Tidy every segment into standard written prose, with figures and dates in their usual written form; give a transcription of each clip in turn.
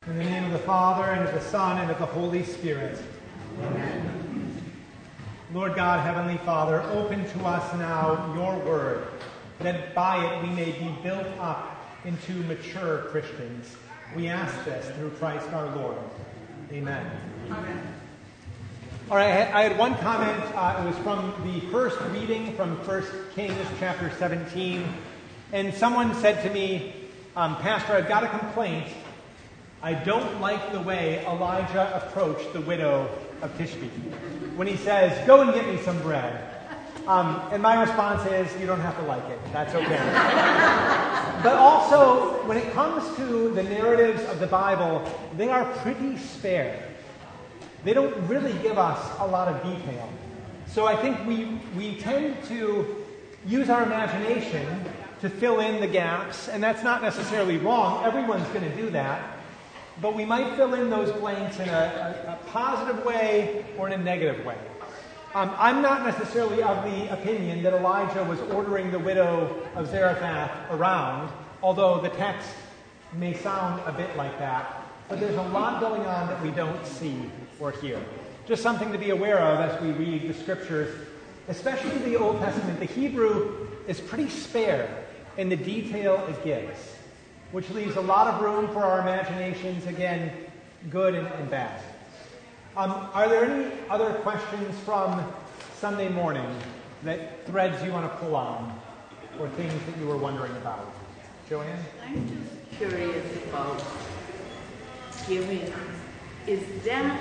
In the name of the Father, and of the Son, and of the Holy Spirit. Amen. Lord God, Heavenly Father, open to us now your word, that by it we may be built up into mature Christians. We ask this through Christ our Lord. Amen. Amen. All right, I had one comment. It was from the first reading from 1 Kings chapter 17. And someone said to me, Pastor, I've got a complaint. I don't like the way Elijah approached the widow of Tishbe when he says, go and get me some bread. And my response is, you don't have to like it. That's okay. But also, when it comes to the narratives of the Bible, they are pretty spare. They don't really give us a lot of detail. So I think we tend to use our imagination to fill in the gaps, and that's not necessarily wrong. Everyone's going to do that. But we might fill in those blanks in a positive way or in a negative way. I'm not necessarily of the opinion that Elijah was ordering the widow of Zarephath around, although the text may sound a bit like that. But there's a lot going on that we don't see or hear. Just something to be aware of as we read the scriptures, especially the Old Testament. The Hebrew is pretty spare in the detail it gives, which leaves a lot of room for our imaginations, again, good and bad. Are there any other questions from Sunday morning that threads you want to pull on, or things that you were wondering about? Joanne? I'm just curious about giving. Is that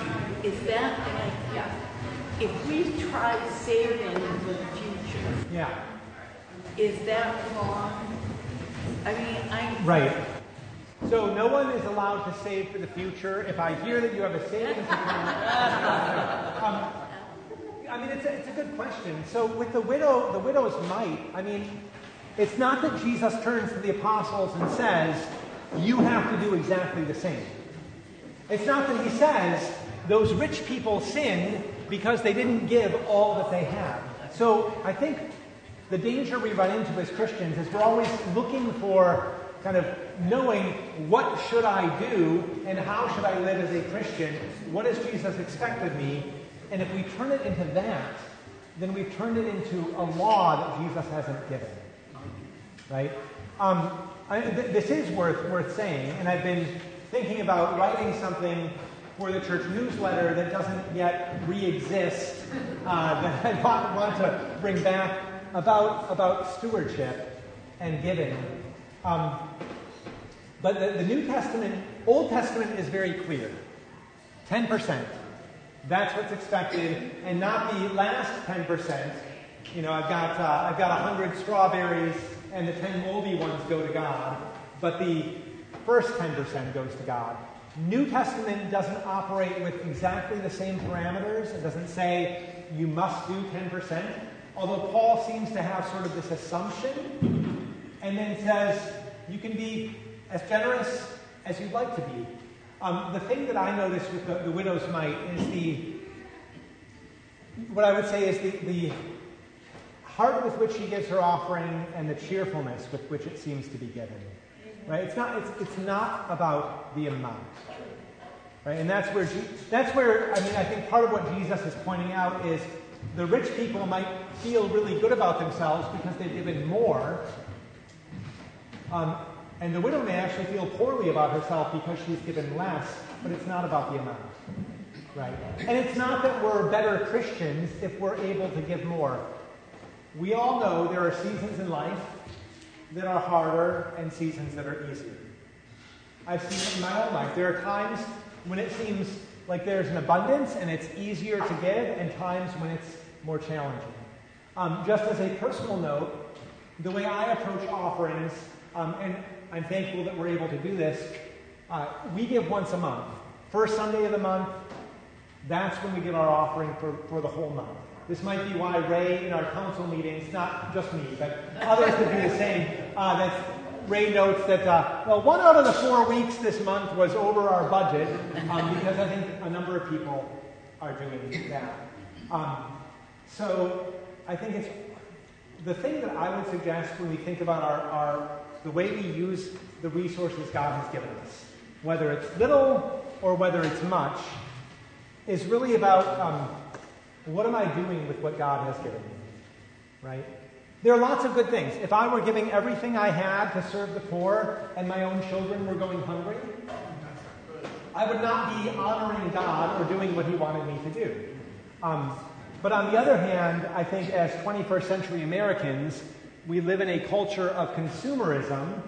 like, if we try saving for the future, is that wrong? I mean, Right. So no one is allowed to save for the future. If I hear that you have a savings account, I mean, it's a good question. So with the widow's mite, I mean, it's not that Jesus turns to the apostles and says, you have to do exactly the same. It's not that he says, those rich people sinned because they didn't give all that they had. So I think the danger we run into as Christians is we're always looking for kind of knowing what should I do and how should I live as a Christian? What does Jesus expect of me? And if we turn it into that, then we've turned it into a law that Jesus hasn't given. Right? This is worth saying, and I've been thinking about writing something for the church newsletter that doesn't yet re-exist, that I want to bring back about stewardship and giving. But the Old Testament is very clear. 10%. That's what's expected, and not the last 10%. You know, I've got 100 strawberries, and the 10 moldy ones go to God, but the first 10% goes to God. New Testament doesn't operate with exactly the same parameters. It doesn't say you must do 10%, although Paul seems to have sort of this assumption, and then says you can be as generous as you'd like to be. The thing that I notice with the widow's mite is what I would say is the heart with which she gives her offering and the cheerfulness with which it seems to be given. Right? It's not about the amount. Right? And that's where I mean, I think part of what Jesus is pointing out is the rich people might feel really good about themselves because they've given more. And the widow may actually feel poorly about herself because she's given less, but it's not about the amount. Right? And it's not that we're better Christians if we're able to give more. We all know there are seasons in life that are harder and seasons that are easier. I've seen it in my own life. There are times when it seems like there's an abundance and it's easier to give, and times when it's more challenging. Just as a personal note, the way I approach offerings, and I'm thankful that we're able to do this, we give once a month. First Sunday of the month, that's when we give our offering for the whole month. This might be why Ray, in our council meetings, not just me, but others would do the same, Ray notes that, one out of the 4 weeks this month was over our budget, because I think a number of people are doing that. So I think it's the thing that I would suggest when we think about the way we use the resources God has given us. whether it's little or whether it's much, is really about what am I doing with what God has given me, right? There are lots of good things. If I were giving everything I had to serve the poor and my own children were going hungry, I would not be honoring God or doing what he wanted me to do. But on the other hand, I think as 21st century Americans, we live in a culture of consumerism,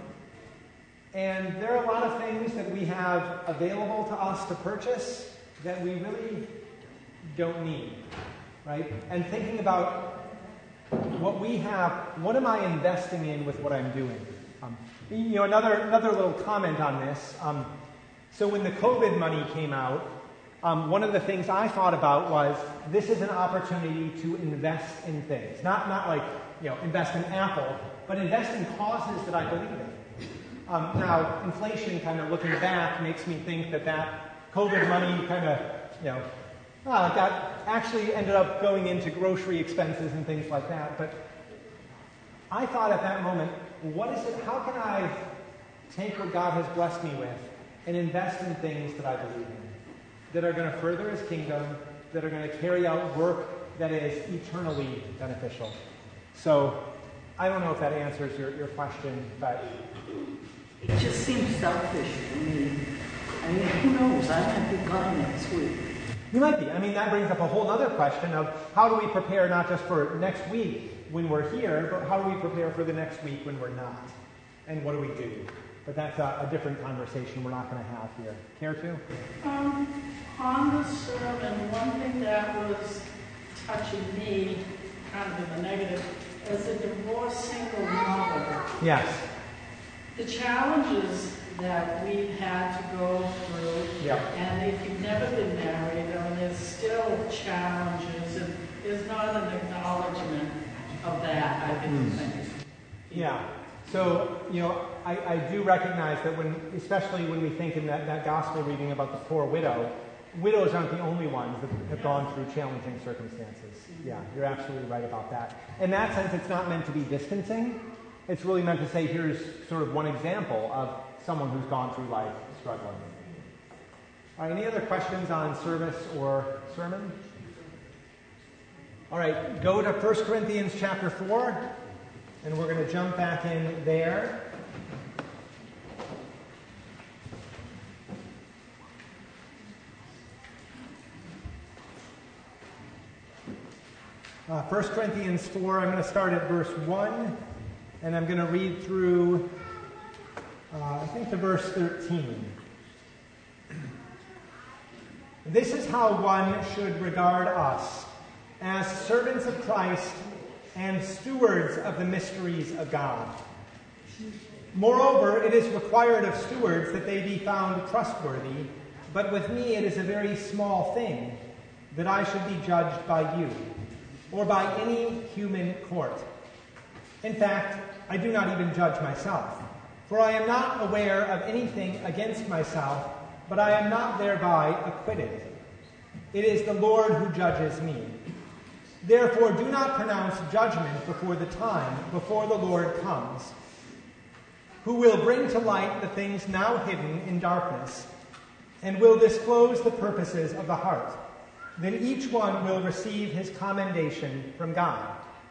and there are a lot of things that we have available to us to purchase that we really don't need, right? And thinking about what we have, what am I investing in with what I'm doing? Another little comment on this. So when the COVID money came out, one of the things I thought about was this is an opportunity to invest in things. Not like, invest in Apple, but invest in causes that I believe in. Now, inflation, kind of looking back, makes me think that COVID money kind of, that actually ended up going into grocery expenses and things like that. But I thought at that moment, how can I take what God has blessed me with and invest in things that I believe in, that are going to further his kingdom, that are going to carry out work that is eternally beneficial. So I don't know if that answers your question, but it just seems selfish to me. I mean, who knows? I might be gone next week. You might be. I mean, that brings up a whole other question of how do we prepare not just for next week when we're here, but how do we prepare for the next week when we're not? And what do we do? But that's a different conversation we're not going to have here. Care to? On the sermon, one thing that was touching me, kind of in the negative, as a divorced single mother. Yes. The challenges that we've had to go through, and if you've never been married, there's still challenges, and there's not an acknowledgement of that, I didn't think. Yeah. So, I do recognize that especially when we think in that gospel reading about the poor widow, widows aren't the only ones that have gone through challenging circumstances. Yeah, you're absolutely right about that. In that sense, it's not meant to be distancing. It's really meant to say, here's sort of one example of someone who's gone through life struggling. All right, any other questions on service or sermon? All right, go to 1 Corinthians chapter 4, and we're going to jump back in there. First Corinthians 4, I'm going to start at verse 1, and I'm going to read through, I think, to verse 13. This is how one should regard us, as servants of Christ and stewards of the mysteries of God. Moreover, it is required of stewards that they be found trustworthy, but with me it is a very small thing that I should be judged by you, or by any human court. In fact, I do not even judge myself, for I am not aware of anything against myself, but I am not thereby acquitted. It is the Lord who judges me. Therefore, do not pronounce judgment before the time, before the Lord comes, who will bring to light the things now hidden in darkness, and will disclose the purposes of the heart. Then each one will receive his commendation from God.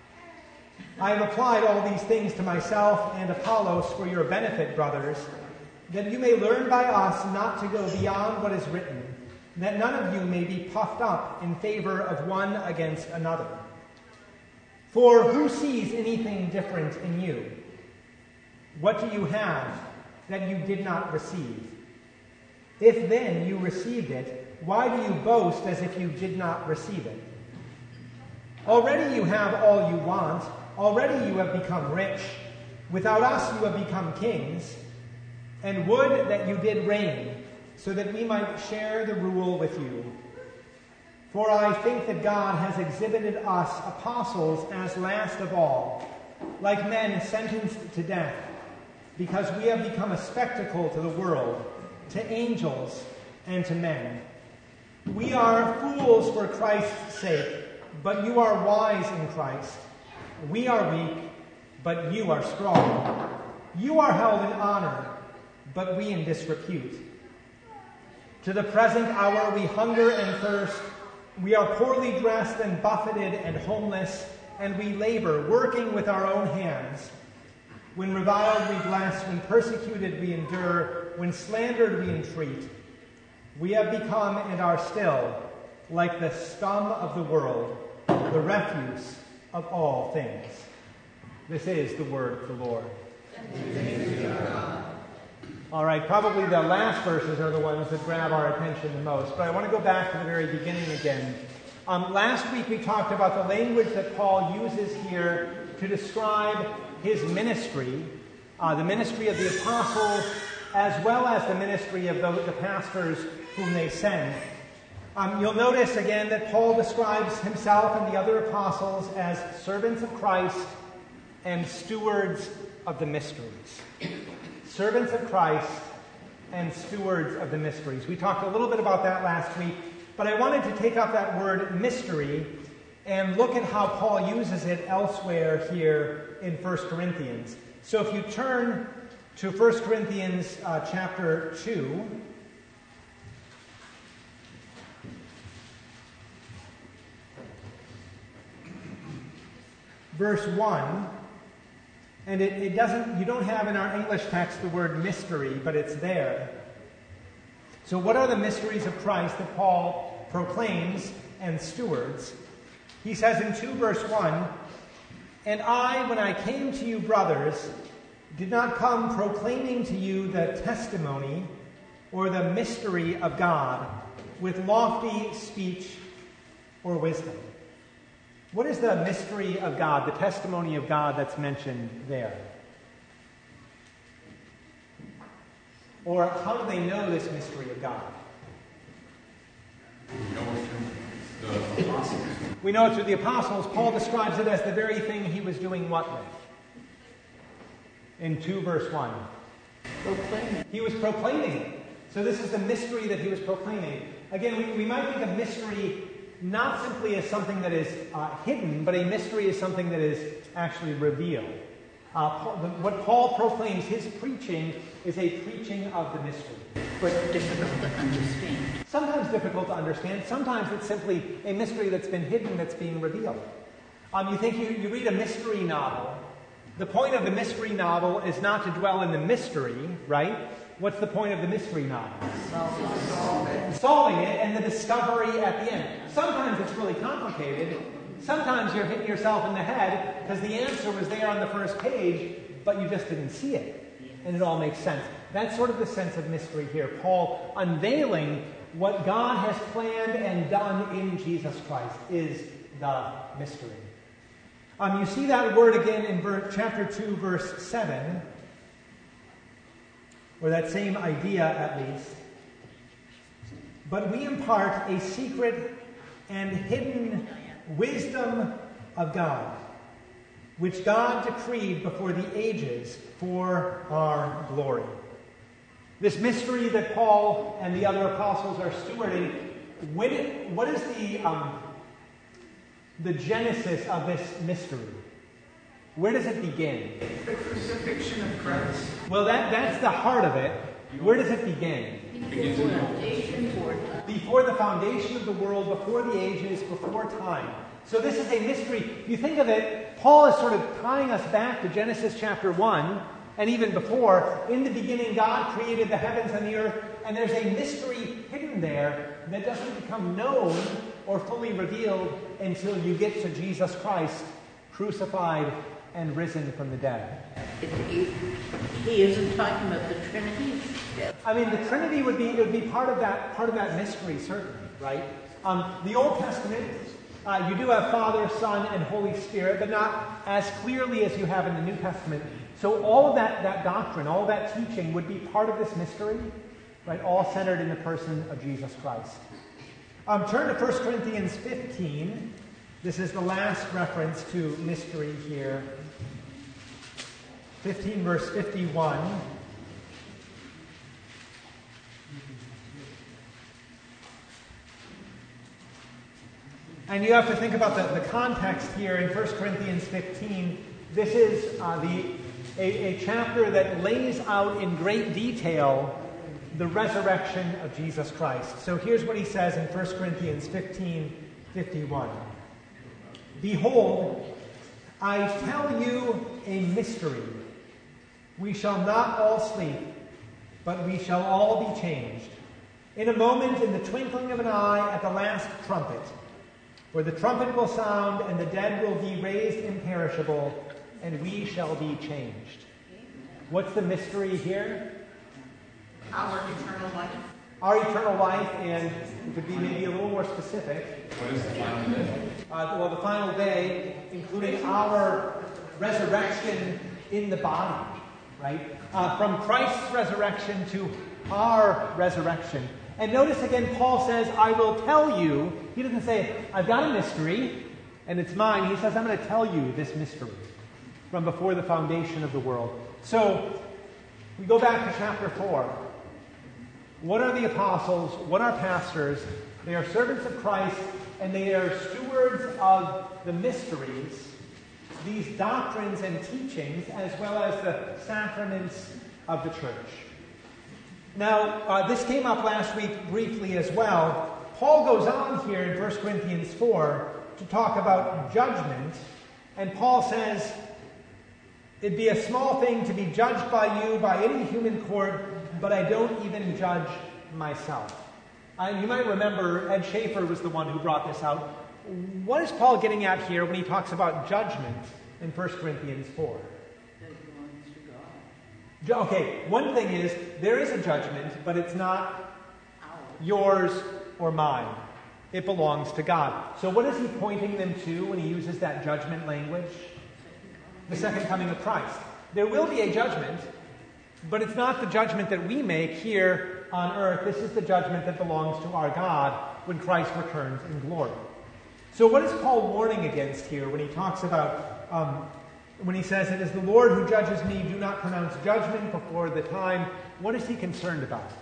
I have applied all these things to myself and Apollos for your benefit, brothers, that you may learn by us not to go beyond what is written, that none of you may be puffed up in favor of one against another. For who sees anything different in you? What do you have that you did not receive? If then you received it, why do you boast as if you did not receive it? Already you have all you want. Already you have become rich. Without us you have become kings. And would that you did reign, so that we might share the rule with you. For I think that God has exhibited us apostles as last of all, like men sentenced to death, because we have become a spectacle to the world, to angels, and to men. We are fools for Christ's sake, but you are wise in Christ. We are weak, but you are strong. You are held in honor, but we in disrepute. To the present hour we hunger and thirst. We are poorly dressed and buffeted and homeless, and we labor, working with our own hands. When reviled we bless, when persecuted we endure, when slandered we entreat. We have become and are still like the scum of the world, the refuse of all things. This is the word of the Lord. All right, probably the last verses are the ones that grab our attention the most, but I want to go back to the very beginning again. Last week we talked about the language that Paul uses here to describe his ministry, the ministry of the apostles, as well as the ministry of the pastors whom they send. You'll notice again that Paul describes himself and the other apostles as servants of Christ and stewards of the mysteries. Servants of Christ and stewards of the mysteries. We talked a little bit about that last week, but I wanted to take up that word mystery and look at how Paul uses it elsewhere here in 1 Corinthians. So if you turn to 1 Corinthians chapter 2, verse 1, and it doesn't, you don't have in our English text the word mystery, but it's there. So what are the mysteries of Christ that Paul proclaims and stewards? He says in 2 verse 1, "And I, when I came to you, brothers, did not come proclaiming to you the testimony or the mystery of God with lofty speech or wisdom." What is the mystery of God, the testimony of God that's mentioned there? Or how do they know this mystery of God? We know it through the apostles. We know it through the apostles. Paul describes it as the very thing he was doing what with? In 2 verse 1. Proclaiming. He was proclaiming it. So this is the mystery that he was proclaiming. Again, we might think of mystery not simply as something that is hidden, but a mystery is something that is actually revealed. What Paul proclaims, his preaching, is a preaching of the mystery. But difficult to understand. Sometimes difficult to understand. Sometimes it's simply a mystery that's been hidden that's being revealed. You think you read a mystery novel. The point of the mystery novel is not to dwell in the mystery, right? What's the point of the mystery novel? Solving it and the discovery at the end. Sometimes it's really complicated. Sometimes you're hitting yourself in the head because the answer was there on the first page, but you just didn't see it. And it all makes sense. That's sort of the sense of mystery here. Paul unveiling what God has planned and done in Jesus Christ is the mystery. You see that word again in chapter 2, verse 7. Or that same idea, at least. "But we impart a secret and hidden wisdom of God, which God decreed before the ages for our glory." This mystery that Paul and the other apostles are stewarding, what is the genesis of this mystery? Where does it begin? The crucifixion of Christ. Well, that's the heart of it. Where does it begin? Before the foundation of the world, before the ages, before time. So this is a mystery. If you think of it, Paul is sort of tying us back to Genesis chapter 1, and even before. In the beginning, God created the heavens and the earth, and there's a mystery hidden there that doesn't become known or fully revealed until you get to Jesus Christ, crucified and risen from the dead. He isn't talking about the Trinity. I mean, the Trinity would be part of that mystery, certainly, right? The Old Testament, you do have Father, Son, and Holy Spirit, but not as clearly as you have in the New Testament. So all of that doctrine, all of that teaching would be part of this mystery, right? All centered in the person of Jesus Christ. Turn to 1 Corinthians 15. This is the last reference to mystery here. 15 verse 51. And you have to think about the context here in 1 Corinthians 15. This is a chapter that lays out in great detail the resurrection of Jesus Christ. So here's what he says in 1 Corinthians 15:51. Behold, I tell you a mystery. We shall not all sleep, but we shall all be changed. In a moment, in the twinkling of an eye, at the last trumpet. For the trumpet will sound, and the dead will be raised imperishable, and we shall be changed. What's the mystery here? Our eternal life. Our eternal life, and it could be maybe a little more specific. What is the final day? Well, the final day, including our resurrection in the body, right? From Christ's resurrection to our resurrection. And notice again, Paul says, I will tell you. He doesn't say, I've got a mystery, and it's mine. He says, I'm going to tell you this mystery from before the foundation of the world. So, we go back to chapter 4. What are the apostles? What are pastors? They are servants of Christ, and they are stewards of the mysteries, these doctrines and teachings, as well as the sacraments of the church. Now, this came up last week briefly as well. Paul goes on here in 1 Corinthians 4 to talk about judgment, and Paul says, it'd be a small thing to be judged by you by any human court, but I don't even judge myself. You might remember Ed Schaefer was the one who brought this out. What is Paul getting at here when he talks about judgment in 1 Corinthians 4? Okay, one thing is, there is a judgment, but it's not yours or mine. It belongs to God. So what is he pointing them to when he uses that judgment language? The second coming of Christ. There will be a judgment, but it's not the judgment that we make here on earth. This is the judgment that belongs to our God when Christ returns in glory. So what is Paul warning against here when he talks about, when he says, it is the Lord who judges me, do not pronounce judgment before the time? What is he concerned about?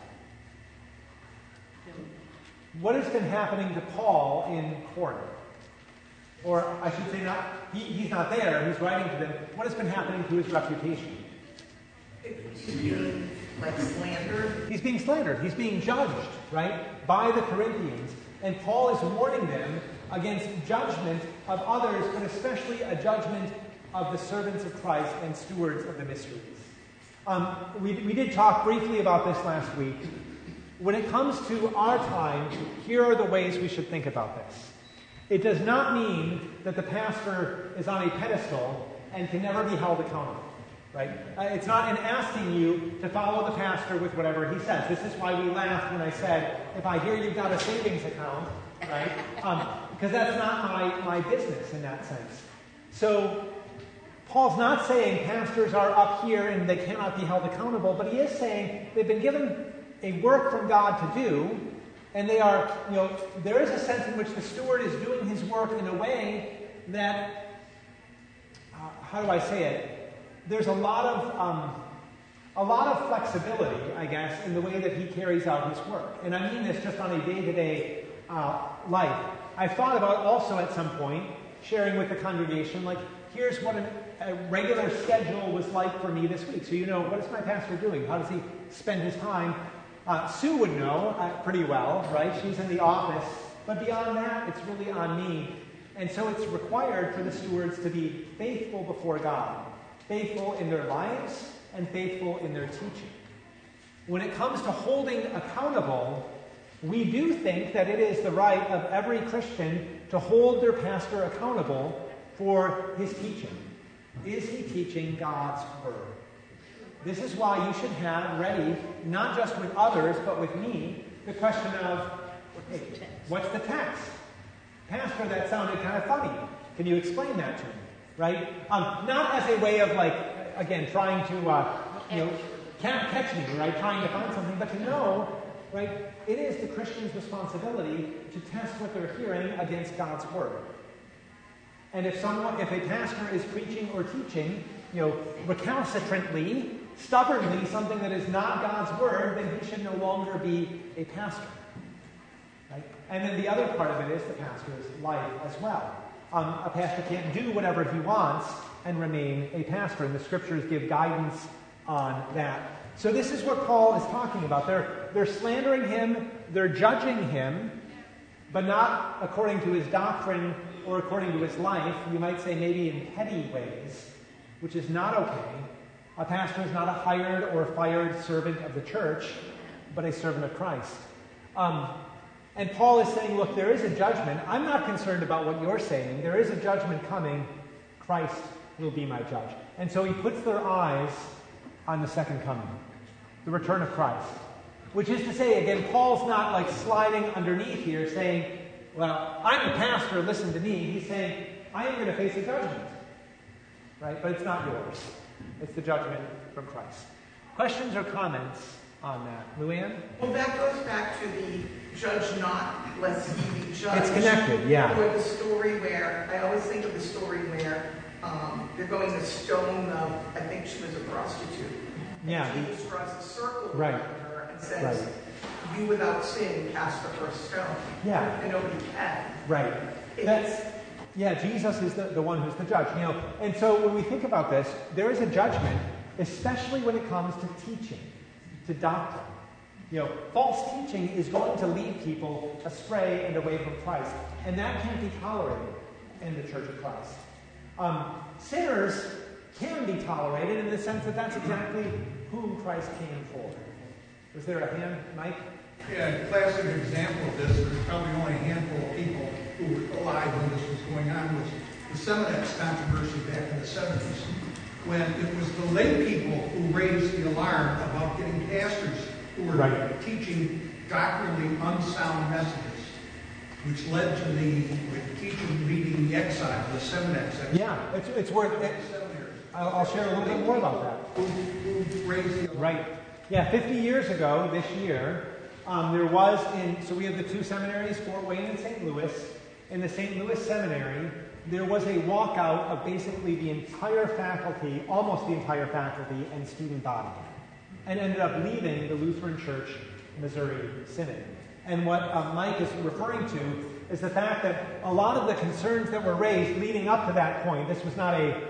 What has been happening to Paul in Corinth? Or I should say, he's not there, he's writing to them. What has been happening to his reputation? He's being slandered. He's being slandered. He's being judged, right, by the Corinthians. And Paul is warning them against judgment of others, but especially a judgment of the servants of Christ and stewards of the mysteries. We did talk briefly about this last week. When it comes to our time, here are the ways we should think about this. It does not mean that the pastor is on a pedestal and can never be held accountable, right? It's not in asking you to follow the pastor with whatever he says. This is why we laughed when I said, if I hear you've got a savings account, right? Because that's not my business in that sense. So Paul's not saying pastors are up here and they cannot be held accountable, but he is saying they've been given a work from God to do, and they are, there is a sense in which the steward is doing his work in a way that, how do I say it? There's a lot of flexibility, I guess, in the way that he carries out his work. And I mean this just on a day-to-day life. I've thought about also at some point sharing with the congregation, like, here's what a regular schedule was like for me this week. So what is my pastor doing? How does he spend his time? Sue would know pretty well, right? She's in the office. But beyond that, it's really on me. And so it's required for the stewards to be faithful before God, faithful in their lives and faithful in their teaching. When it comes to holding accountable, we do think that it is the right of every Christian to hold their pastor accountable for his teaching. Is he teaching God's word? This is why you should have ready, not just with others, but with me, the question of, hey, what's the text? Pastor, that sounded kind of funny. Can you explain that to me? Right? Not as a way of, again, trying to, catch me, right? Trying to find something, but to know, right? It is the Christian's responsibility to test what they're hearing against God's word. And if a pastor is preaching or teaching, recalcitrantly, stubbornly, something that is not God's word, then he should no longer be a pastor. Right? And then the other part of it is the pastor's life as well. A pastor can't do whatever he wants and remain a pastor, and the scriptures give guidance on that. So this is what Paul is talking about. they're slandering him, they're judging him, but not according to his doctrine or according to his life. You might say maybe in petty ways, which is not okay. A pastor is not a hired or fired servant of the church, but a servant of Christ. And Paul is saying, look, there is a judgment. I'm not concerned about what you're saying. There is a judgment coming. Christ will be my judge. And so he puts their eyes on the second coming, the return of Christ. Which is to say, again, Paul's not like sliding underneath here saying, well, I'm the pastor, listen to me. He's saying, I am going to face a judgment. Right? But it's not yours. It's the judgment from Christ. Questions or comments on that? Luann? Well, that goes back to the judge not, lest he be judged. It's connected, yeah. Or the story where, I always think of the story where they're going to stone, I think she was a prostitute. Yeah. And Jesus draws a circle right. around her and says, you without sin cast the first stone. Yeah. And nobody can. Right. Jesus is the one who's the judge. And so when we think about this, there is a judgment, especially when it comes to teaching, to doctrine. False teaching is going to lead people astray and away from Christ, and that can't be tolerated in the Church of Christ. Sinners can be tolerated in the sense that that's exactly whom Christ came for. Was there a hand, Mike? Yeah, a classic example of this, there's probably only a handful of people who were alive when this was going on, was the Seminex controversy back in the 70s, when it was the lay people who raised the alarm about getting pastors who were teaching doctrinally unsound messages, which led to the teaching leading the exile, the Seminex exile. Yeah, it's worth it. I'll share a little bit more about that. Who raised the alarm. Right. Yeah, 50 years ago this year, there was so we have the two seminaries, Fort Wayne and St. Louis. In the St. Louis Seminary, there was a walkout of basically the entire faculty, almost the entire faculty and student body, and ended up leaving the Lutheran Church Missouri Synod. And what Mike is referring to is the fact that a lot of the concerns that were raised leading up to that point, this was not a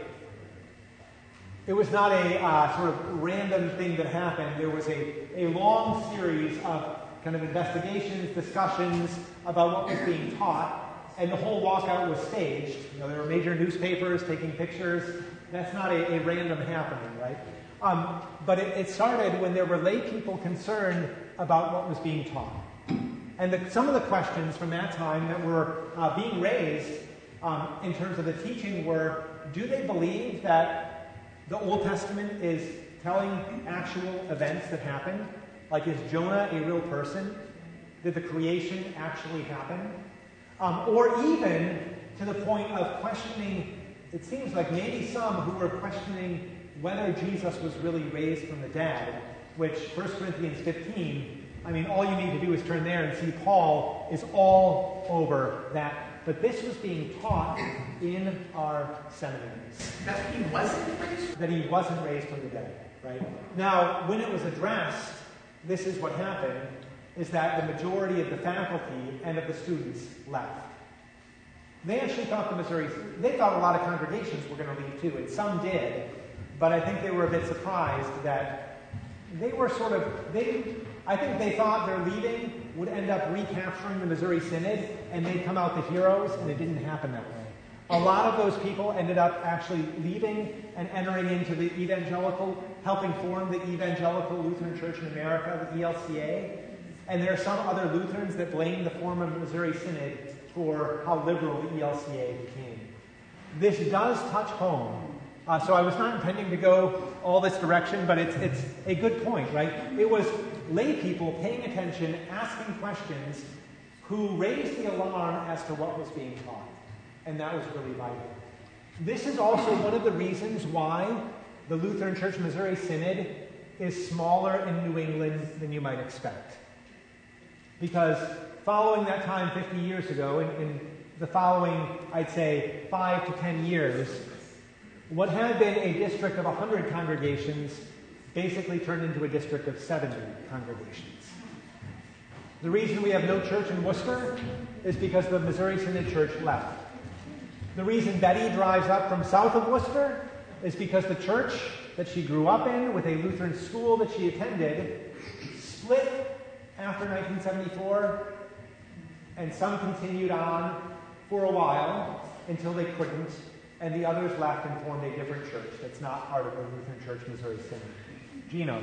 sort of random thing that happened. There was a long series of kind of investigations, discussions about what was being taught, and the whole walkout was staged. There were major newspapers taking pictures. That's not a random happening, right? But it started when there were lay people concerned about what was being taught. And some of the questions from that time that were being raised in terms of the teaching were, do they believe that the Old Testament is telling actual events that happened? Like, is Jonah a real person? Did the creation actually happen? Or even to the point of questioning, it seems like maybe some who were questioning whether Jesus was really raised from the dead, which 1 Corinthians 15, all you need to do is turn there and see Paul is all over that. But this was being taught in our seminaries. That he wasn't raised? That he wasn't raised from the dead, right? Now, when it was addressed, this is what happened, is that the majority of the faculty and of the students left. They actually thought they thought a lot of congregations were going to leave too, and some did, but I think they were a bit surprised that they were I think they thought their leaving would end up recapturing the Missouri Synod, and they'd come out the heroes, and it didn't happen that way. A lot of those people ended up actually leaving and entering into the helping form the Evangelical Lutheran Church in America, the ELCA. And there are some other Lutherans that blame the form of Missouri Synod for how liberal the ELCA became. This does touch home. So I was not intending to go all this direction, but it's a good point, right? It was lay people paying attention, asking questions, who raised the alarm as to what was being taught. And that was really vital. This is also one of the reasons why the Lutheran Church Missouri Synod is smaller in New England than you might expect. Because following that time 50 years ago, in the following, I'd say, 5 to 10 years, what had been a district of 100 congregations basically turned into a district of 70 congregations. The reason we have no church in Worcester is because the Missouri Synod Church left. The reason Betty drives up from south of Worcester is because the church that she grew up in, with a Lutheran school that she attended, split after 1974, and some continued on for a while until they couldn't, and the others left and formed a different church that's not part of the Lutheran Church Missouri Synod. Gino.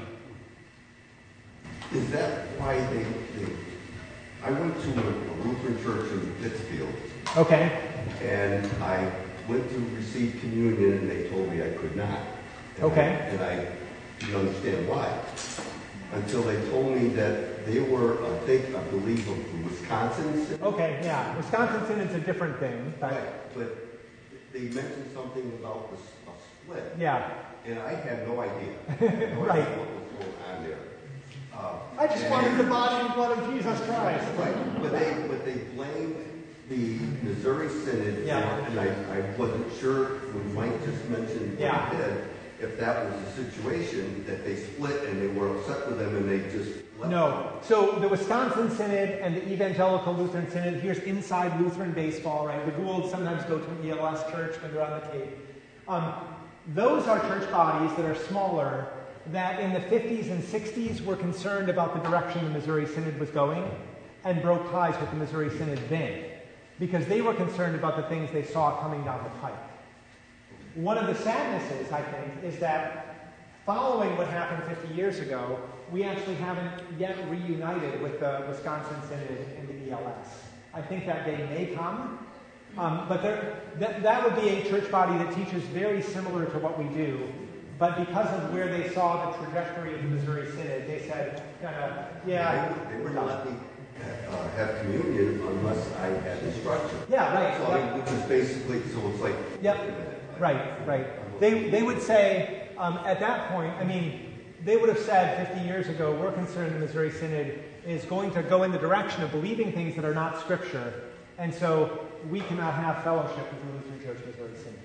Is that why I went to a Lutheran church in Pittsfield. Okay. And I went to receive communion, and they told me I could not. And I didn't understand why. Until they told me that they were, I believe, of the Wisconsin Synod. Okay, yeah. Wisconsin Synod's a different thing. Right, but they mentioned something about a split. Yeah. And I had no idea. Right. What was going on there. I just wanted the body and blood of Jesus Christ. Right, but they blamed the Missouri Synod, and I wasn't sure when Mike just mentioned what he did, if that was the situation, that they split and they were upset with them and they just left. No. So the Wisconsin Synod and the Evangelical Lutheran Synod, here's inside Lutheran baseball, right? The Goulds sometimes go to an ELS church when they're on the Cape. Those are church bodies that are smaller, that in the 50s and 60s were concerned about the direction the Missouri Synod was going and broke ties with the Missouri Synod then, because they were concerned about the things they saw coming down the pike. One of the sadnesses, I think, is that following what happened 50 years ago, we actually haven't yet reunited with the Wisconsin Synod and the ELS. I think that day may come, but that would be a church body that teaches very similar to what we do. But because of where they saw the trajectory of the Missouri Synod, they said, They were not letting me have communion unless I had instruction. Yeah, right. So, which is basically, so it's like... Yep, right. They would say, at that point, they would have said 50 years ago, we're concerned the Missouri Synod is going to go in the direction of believing things that are not Scripture, and so we cannot have fellowship with the Lutheran Church Missouri Synod.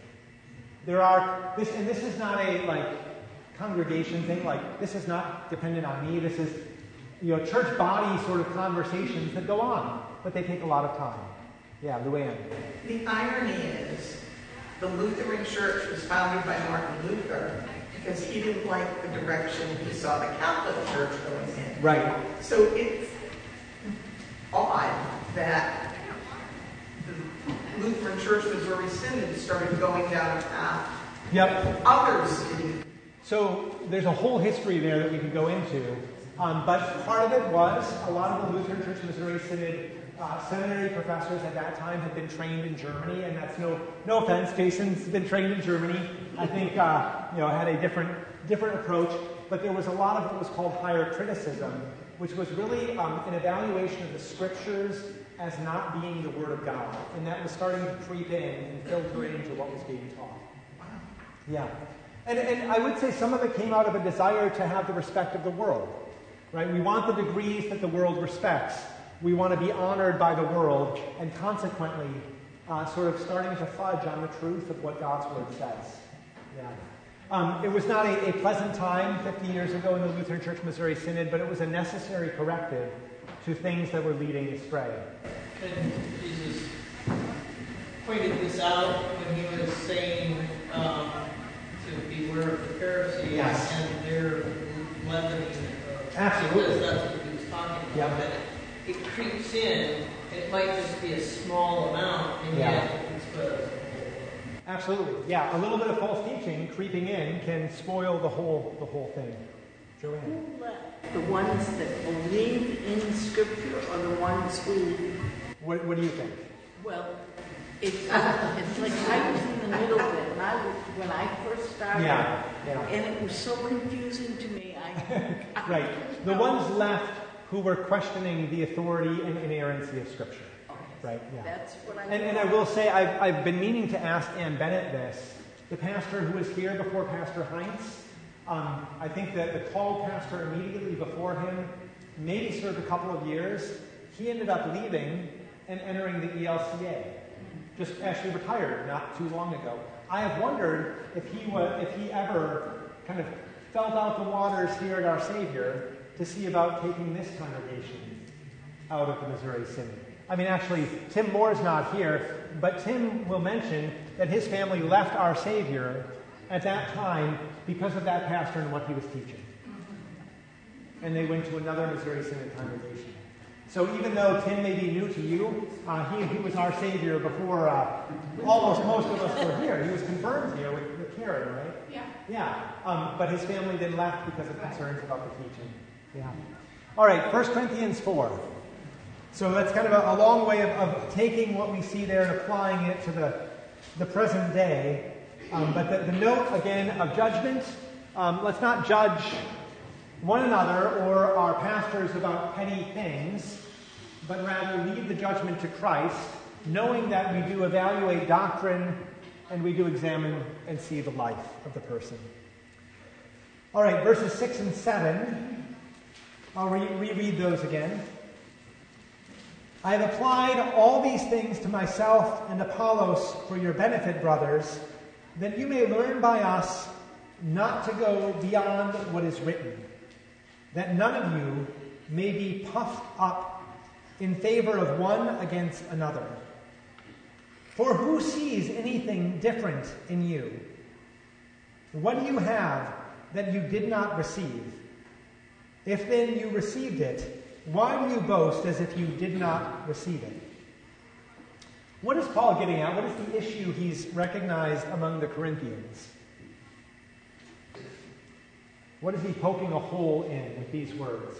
This is not a congregation thing. This is not dependent on me. This is church body sort of conversations that go on, but they take a lot of time. Yeah, Luann. The irony is, the Lutheran Church was founded by Martin Luther because he didn't like the direction he saw the Catholic Church going in. Right. So it's odd that the Lutheran Church Missouri Synod started going down a path. Yep. Others didn't. So there's a whole history there that we could go into. But part of it was a lot of the Lutheran Church Missouri Synod seminary professors at that time had been trained in Germany, and that's no offense. Jason's been trained in Germany. I think had a different approach, but there was a lot of what was called higher criticism, which was really an evaluation of the Scriptures as not being the Word of God, and that was starting to creep in and filter into what was being taught. Yeah, and I would say some of it came out of a desire to have the respect of the world. Right? We want the degrees that the world respects. We want to be honored by the world, and consequently, sort of starting to fudge on the truth of what God's Word says. Yeah. It was not a pleasant time 50 years ago in the Lutheran Church Missouri Synod, but it was a necessary corrective to things that were leading astray. And Jesus pointed this out when he was saying to beware of the Pharisees and their leavening. Absolutely. Because that's what he was talking about. Yep. That it creeps in. It might just be a small amount, and yet it can spread as a whole. Absolutely. Yeah, a little bit of false teaching creeping in can spoil the whole thing. Joanne. Who left? The ones that believe in Scripture or the ones who... What do you think? Well, it's like I was in the middle of it, and when I first started, and it was so confusing to me. Right. The ones left who were questioning the authority and inerrancy of Scripture. Right. Yeah. That's what I. And I will say I've been meaning to ask Ann Bennett this. The pastor who was here before Pastor Heinz, I think that the called pastor immediately before him maybe served a couple of years. He ended up leaving and entering the ELCA. Just actually retired not too long ago. I have wondered if he ever kind of felt out the waters here at Our Savior to see about taking this congregation out of the Missouri Synod. Actually, Tim Moore's not here, but Tim will mention that his family left Our Savior at that time because of that pastor and what he was teaching. and they went to another Missouri Synod congregation. So even though Tim may be new to you, he was our Savior before almost most of us were here. He was confirmed here with Karen, right? Yeah. Yeah. But his family then left because of concerns about the teaching. Yeah. All right, 1 Corinthians 4. So that's kind of a long way of taking what we see there and applying it to the present day. But the note, again, of judgment, let's not judge one another or our pastors about petty things, but rather leave the judgment to Christ, knowing that we do evaluate doctrine and we do examine and see the life of the person. All right, verses 6 and 7. I'll reread those again. I have applied all these things to myself and Apollos for your benefit, brothers, that you may learn by us not to go beyond what is written, that none of you may be puffed up in favor of one against another. For who sees anything different in you? What do you have that you did not receive? If then you received it, why do you boast as if you did not receive it? What is Paul getting at? What is the issue he's recognized among the Corinthians? What is he poking a hole in with these words?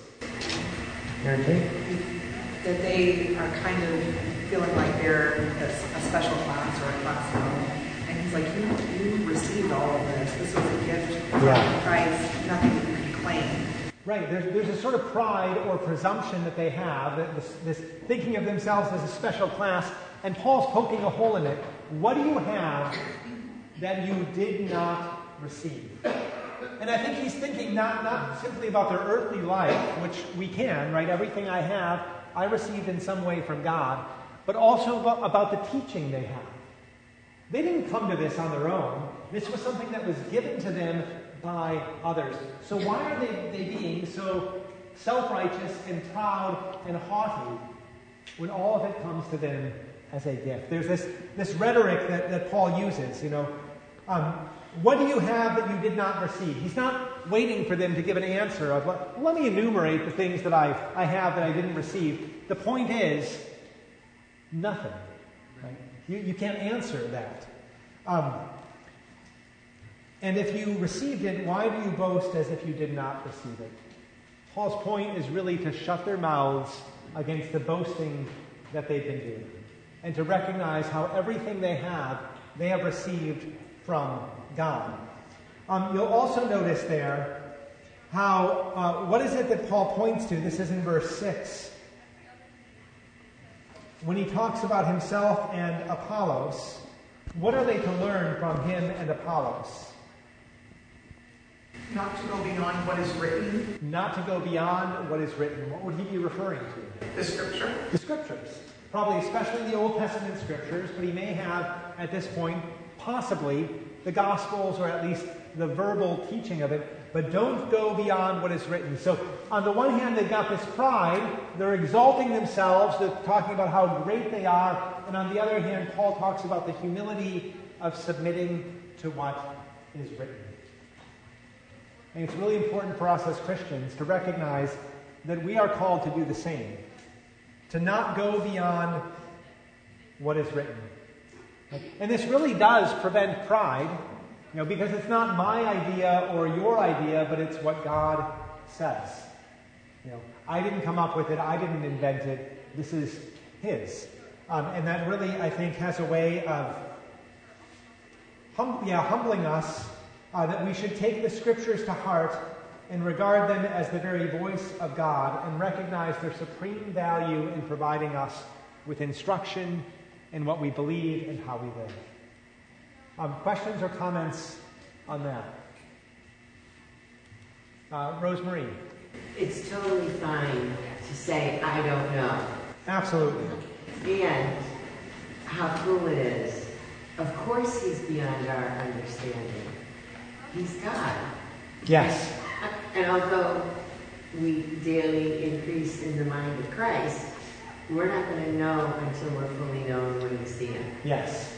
That they are kind of feeling like they're a special class or a class alone. And he's like, you received all of this. This was a gift from Christ, nothing you can claim. Right, there's a sort of pride or presumption that they have, that this thinking of themselves as a special class, and Paul's poking a hole in it. What do you have that you did not receive? And I think he's thinking not simply about their earthly life, which we can, right? Everything I have, I received in some way from God, but also about the teaching they have. They didn't come to this on their own. This was something that was given to them by others. So why are they being so self-righteous and proud and haughty when all of it comes to them as a gift? There's this rhetoric that Paul uses, what do you have that you did not receive? He's not waiting for them to give an answer of, let me enumerate the things that I have that I didn't receive. The point is, nothing. Right? You can't answer that. And if you received it, why do you boast as if you did not receive it? Paul's point is really to shut their mouths against the boasting that they've been doing, and to recognize how everything they have received from God. You'll also notice there how, what is it that Paul points to? This is in verse 6. When he talks about himself and Apollos, what are they to learn from him and Apollos? Not to go beyond what is written. Not to go beyond what is written. What would he be referring to? The Scripture. The Scriptures. Probably especially the Old Testament Scriptures, but he may have, at this point, possibly the Gospels, or at least the verbal teaching of it, but don't go beyond what is written. So on the one hand, they've got this pride. They're exalting themselves. They're talking about how great they are. And on the other hand, Paul talks about the humility of submitting to what is written. And it's really important for us as Christians to recognize that we are called to do the same. To not go beyond what is written. And this really does prevent pride, because it's not my idea or your idea, but it's what God says. I didn't come up with it. I didn't invent it. This is His. And that really, I think, has a way of humbling us, that we should take the Scriptures to heart and regard them as the very voice of God and recognize their supreme value in providing us with instruction in what we believe and how we live. Questions or comments on that? Rosemarie? It's totally fine to say, I don't know. Absolutely. And how cool it is. Of course He's beyond our understanding. He's God. Yes. And although we daily increase in the mind of Christ, we're not going to know until we're fully known when we see Him. Yes.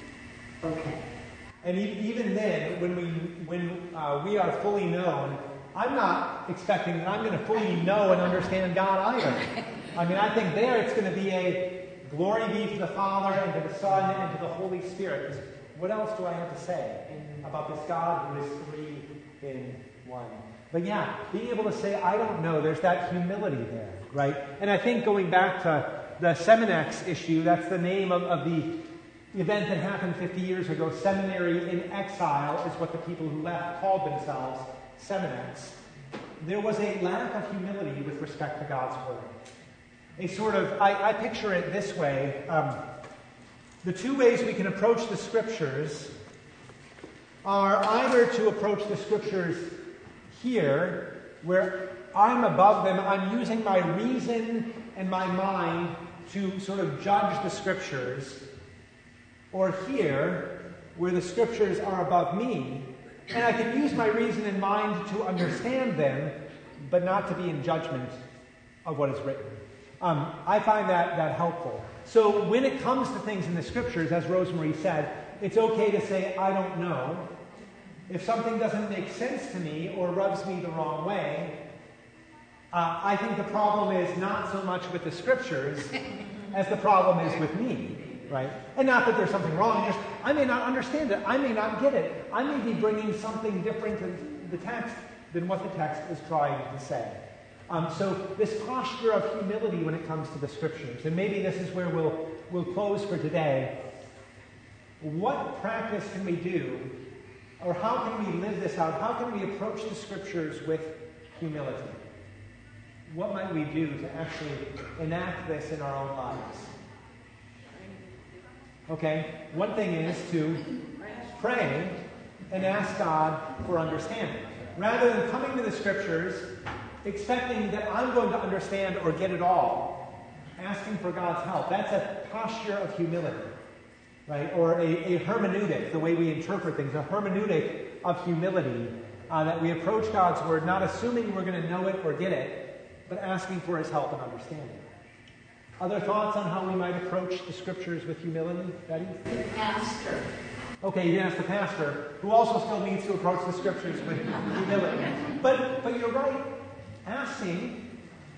Okay. And even then, when we are fully known, I'm not expecting that I'm going to fully know and understand God either. I mean, I think there it's going to be a glory be to the Father and to the Son and to the Holy Spirit. What else do I have to say about this God who is three in one? But yeah, being able to say, I don't know, there's that humility there, right? And I think going back to the Seminex issue, that's the name of the event that happened 50 years ago. Seminary in exile is what the people who left called themselves, Seminex. There was a lack of humility with respect to God's Word. A sort of, I picture it this way. The two ways we can approach the Scriptures are either to approach the Scriptures here, where I'm above them, I'm using my reason and my mind to sort of judge the Scriptures, or here, where the Scriptures are above me, and I can use my reason and mind to understand them, but not to be in judgment of what is written. I find that helpful. So when it comes to things in the Scriptures, as Rosemary said, it's okay to say, I don't know. If something doesn't make sense to me or rubs me the wrong way, I think the problem is not so much with the Scriptures as the problem is with me, right? And not that there's something wrong, just I may not understand it, I may not get it, I may be bringing something different to the text than what the text is trying to say. So this posture of humility when it comes to the Scriptures, and maybe this is where we'll close for today. What practice can we do, or how can we live this out? How can we approach the Scriptures with humility? What might we do to actually enact this in our own lives? Okay, one thing is to pray and ask God for understanding. Rather than coming to the Scriptures expecting that I'm going to understand or get it all, asking for God's help. That's a posture of humility, right? Or a hermeneutic, the way we interpret things, a hermeneutic of humility, that we approach God's Word, not assuming we're going to know it or get it, but asking for His help and understanding. Other thoughts on how we might approach the Scriptures with humility, Betty? The pastor. Okay, you ask the pastor, who also still needs to approach the Scriptures with humility. But you're right. Asking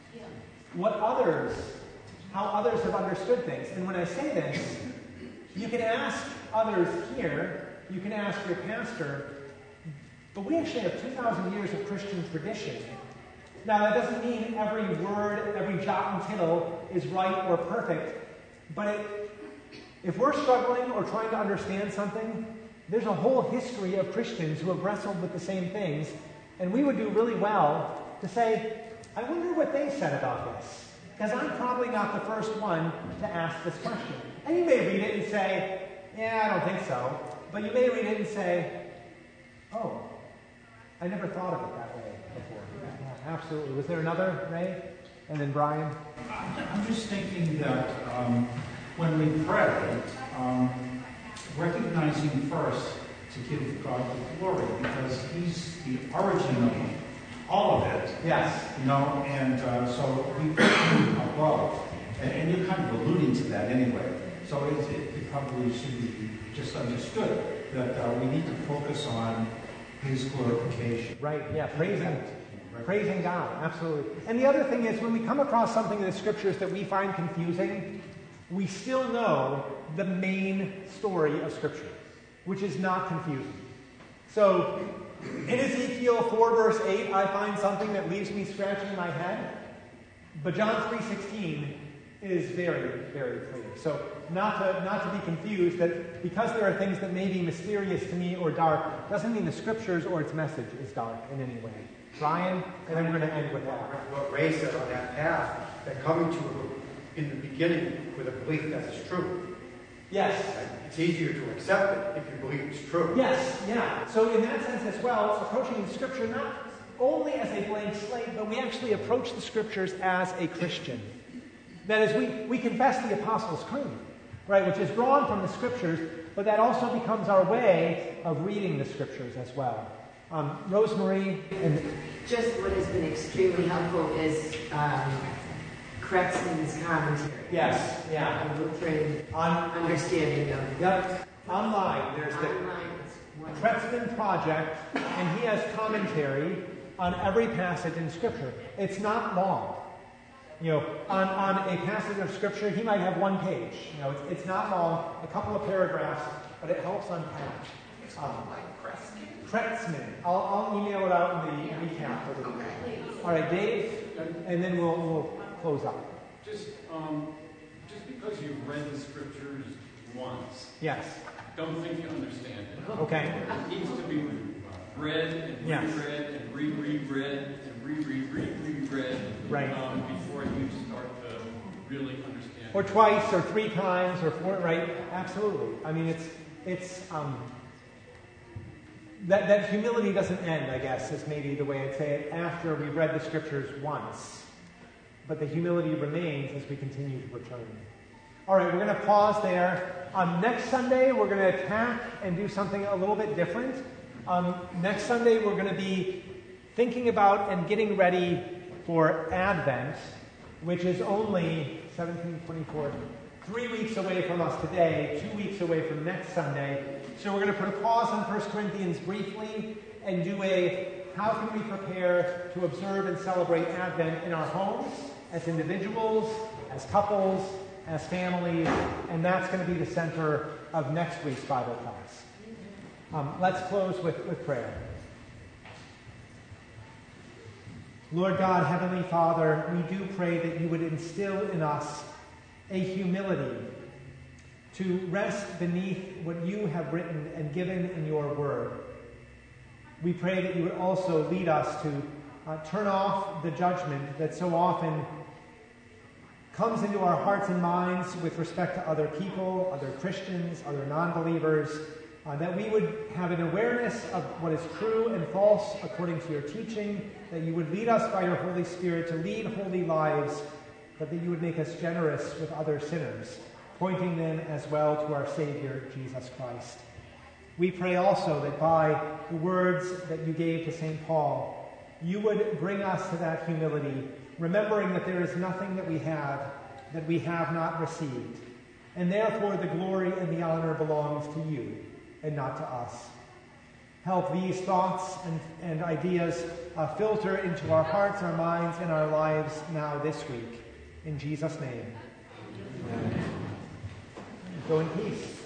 how others have understood things. And when I say this, you can ask others here, you can ask your pastor, but we actually have 2,000 years of Christian tradition. Now, that doesn't mean every word, every jot and tittle is right or perfect, but if we're struggling or trying to understand something, there's a whole history of Christians who have wrestled with the same things, and we would do really well to say, I wonder what they said about this, because I'm probably not the first one to ask this question. And you may read it and say, yeah, I don't think so, but you may read it and say, oh, I never thought of it that way before. Yeah, absolutely. Was there another, Ray? And then Brian? I'm just thinking that when we pray, recognizing first to give God the glory, because He's the origin of all of it. Yes. And so we put Him above. And you're kind of alluding to that anyway. So it probably should be just understood that we need to focus on His glorification. Right, yeah, praising God, absolutely. And the other thing is, when we come across something in the Scriptures that we find confusing, we still know the main story of Scripture, which is not confusing. So, in Ezekiel 4 verse 8, I find something that leaves me scratching my head. But John 3:16 is very, very clear. So not to be confused that because there are things that may be mysterious to me or dark, doesn't mean the Scriptures or its message is dark in any way. Brian, and then we're going to end with that. What Ray said on that path, that coming to in the beginning with a belief that it's true. Yes. It's easier to accept it if you believe it's true. Yes, yeah. So in that sense as well, approaching the Scripture not only as a blank slate, but we actually approach the Scriptures as a Christian. That is, we confess the Apostles' Creed, right, which is drawn from the Scriptures, but that also becomes our way of reading the Scriptures as well. Rosemary? And just what has been extremely helpful is Kretzmann's commentary. Yes, yeah. A Lutheran understanding of. Yep. Online, there's the Kretzmann Project, and he has commentary on every passage in Scripture. It's not long. On a passage of Scripture, he might have one page. It's not long, a couple of paragraphs, but it helps unpack. Kretzmann. I'll email it out in the recap. All right, Dave, and then we'll close up. Just because you've read the Scriptures once, yes, don't think you understand it. Okay. It needs to be read and reread and reread and reread right. Before you start to really understand. Or twice, or 3 times, or 4. Right? Absolutely. I mean, it's that humility doesn't end, I guess, is maybe the way I'd say it, after we've read the Scriptures once. But the humility remains as we continue to return. All right, we're going to pause there. Next Sunday, we're going to attack and do something a little bit different. Next Sunday, we're going to be thinking about and getting ready for Advent, which is only 3 weeks away from us today, 2 weeks away from next Sunday. So we're going to put a pause on 1 Corinthians briefly and do how can we prepare to observe and celebrate Advent in our homes, as individuals, as couples, as families, and that's going to be the center of next week's Bible class. Let's close with prayer. Lord God, Heavenly Father, we do pray that you would instill in us a humility to rest beneath what you have written and given in your word. We pray that you would also lead us to turn off the judgment that so often comes into our hearts and minds with respect to other people, other Christians, other non-believers, that we would have an awareness of what is true and false according to your teaching, that you would lead us by your Holy Spirit to lead holy lives, but that you would make us generous with other sinners, pointing them as well to our Savior, Jesus Christ. We pray also that by the words that you gave to St. Paul, you would bring us to that humility, remembering that there is nothing that we have not received, and therefore the glory and the honor belongs to you and not to us. Help these thoughts and ideas filter into our hearts, our minds, and our lives now this week. In Jesus' name. Amen. Go in peace.